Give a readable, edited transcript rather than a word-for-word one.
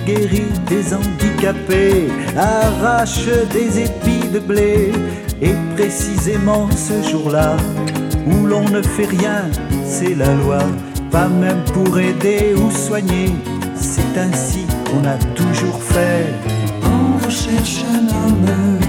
guérit des handicapés, arrache des épis de blé. Et précisément ce jour-là, où l'on ne fait rien, c'est la loi. Pas même pour aider ou soigner, c'est ainsi qu'on a toujours fait. On recherche un homme